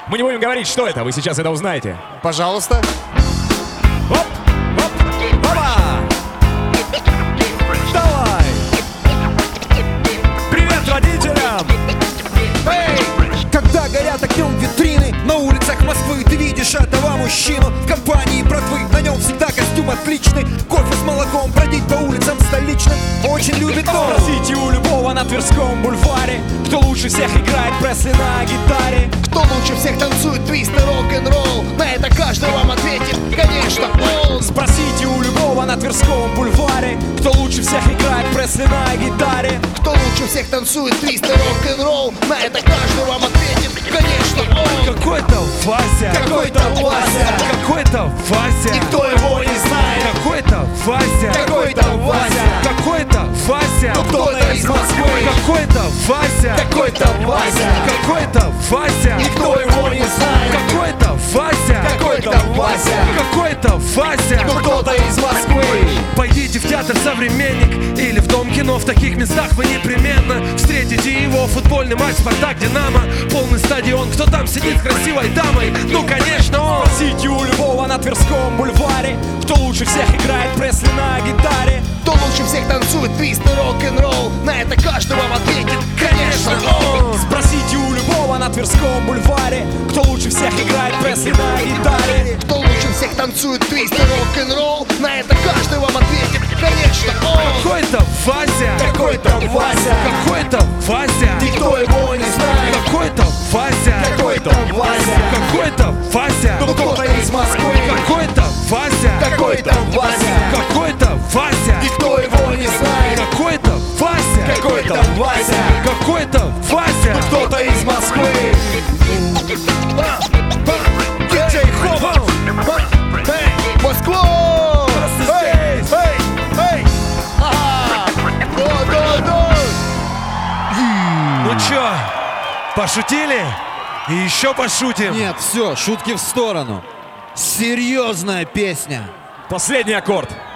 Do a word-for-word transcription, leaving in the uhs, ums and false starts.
Мы не будем говорить, что это, вы сейчас это узнаете. Пожалуйста. Оп, оп, опа! Давай! Привет водителям! Эй! Когда горят огнем витрины на улицах Москвы, ты видишь этого мужчину в компании братвы. На нем всегда костюм отличный, кофе с молоком, бродить по улицам столичным очень любит он. Спросите у любого на Тверском бульваре, кто лучше всех играет Пресли на гитаре. Кто лучше всех танцует твист и рок-н-ролл? На это каждый вам ответит, конечно, он. Спросите у любого на Тверском бульваре, кто лучше всех играет Пресли на гитаре. Кто лучше всех танцует твист и рок-н-ролл? На это каждый вам ответит, конечно, он. Какой-то Вася, Какой-то Вася, какой-то Вася, никто его не знает. какой-то Вася, Какой-то Вася, какой-то Вася, ну кто-то из Москвы. какой-то Вася, Какой-то Вася, какой-то Вася, никто его не знает. какой-то Вася, Какой-то Вася, какой-то Вася. ну кто-то из Москвы. Пойдите в театр «Современник» или в Дом кино. В таких местах вы непременно встретите его. Футбольный матч «Спартак», «Динамо», полный стадион. Кто там сидит с красивой дамой? Ну, конечно, он. Спросите у любого на Тверском бульваре, кто лучше всех играет Пресли на гитаре. Кто лучше всех танцует твист и рок-н-ролл? На это каждый вам ответит, конечно, он. Спросите у любого на Тверском бульваре, кто лучше всех играет Пресли на гитаре. Кто лучше всех танцует твист и рок-н-ролл? На это каждый вам ответит, конечно, он. Какой-то Вася, Какой-то Вася, какой-то Вася, никто его не знает. какой-то Вася, Какой-то Вася, какой-то Вася, ну кто-то из Москвы. какой-то Вася, Какой-то Вася, какой-то Вася, никто его не знает. какой-то Вася, Какой-то Вася, какой-то Вася. кто-то из Москвы. Диджей Хоп! Эй, Москва! Эй, эй, эй! Ага! Да, да, да! Ну чё, пошутили? И еще пошутим. Нет, все, шутки в сторону. Серьезная песня. Последний аккорд.